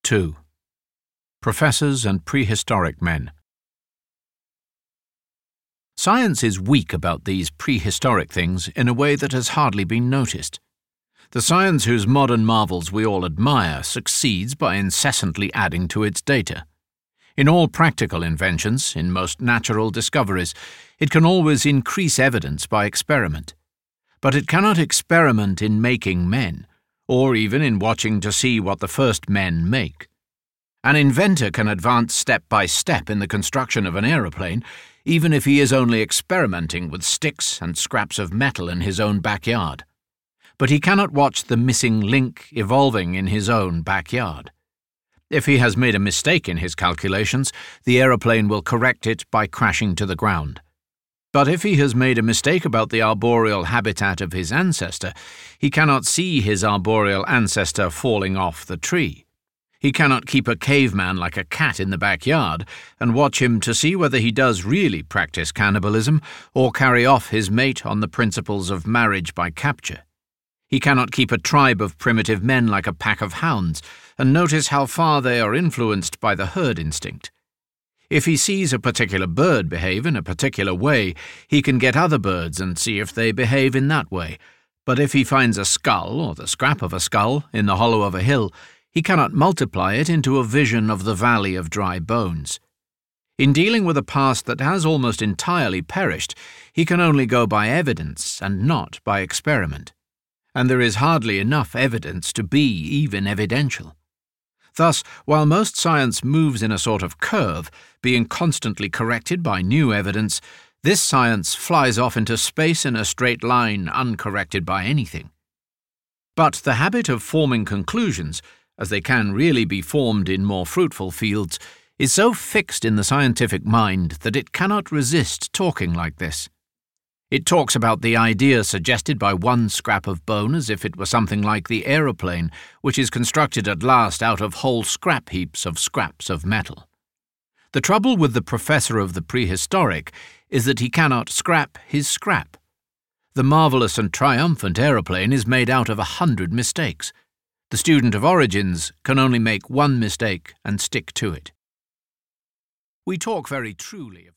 2. Professors and Prehistoric Men. Science is weak about these prehistoric things in a way that has hardly been noticed. The science whose modern marvels we all admire succeeds by incessantly adding to its data. In all practical inventions, in most natural discoveries, it can always increase evidence by experiment. But it cannot experiment in making men, or even in watching to see what the first men make. An inventor can advance step by step in the construction of an aeroplane, even if he is only experimenting with sticks and scraps of metal in his own backyard. But he cannot watch the missing link evolving in his own backyard. If he has made a mistake in his calculations, the aeroplane will correct it by crashing to the ground. But if he has made a mistake about the arboreal habitat of his ancestor, he cannot see his arboreal ancestor falling off the tree. He cannot keep a caveman like a cat in the backyard and watch him to see whether he does really practice cannibalism or carry off his mate on the principles of marriage by capture. He cannot keep a tribe of primitive men like a pack of hounds and notice how far they are influenced by the herd instinct. If he sees a particular bird behave in a particular way, he can get other birds and see if they behave in that way. But if he finds a skull, or the scrap of a skull, in the hollow of a hill, he cannot multiply it into a vision of the valley of dry bones. In dealing with a past that has almost entirely perished, he can only go by evidence and not by experiment. And there is hardly enough evidence to be even evidential. Thus, while most science moves in a sort of curve, being constantly corrected by new evidence, this science flies off into space in a straight line, uncorrected by anything. But the habit of forming conclusions, as they can really be formed in more fruitful fields, is so fixed in the scientific mind that it cannot resist talking like this. It talks about the idea suggested by one scrap of bone as if it were something like the aeroplane, which is constructed at last out of whole scrap heaps of scraps of metal. The trouble with the professor of the prehistoric is that he cannot scrap his scrap. The marvelous and triumphant aeroplane is made out of 100 mistakes. The student of origins can only make one mistake and stick to it. We talk very truly of